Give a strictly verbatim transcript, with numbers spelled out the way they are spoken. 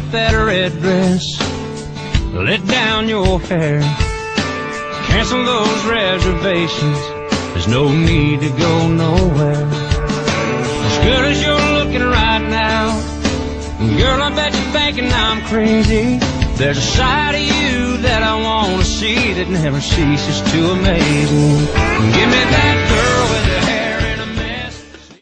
up that red dress, let down your hair, cancel those reservations. There's no need to go nowhere. As good as you're looking right now, girl, I bet you're thinking I'm crazy. There's a side of you that I want to see that never ceases to amaze me. Give me that girl with the hair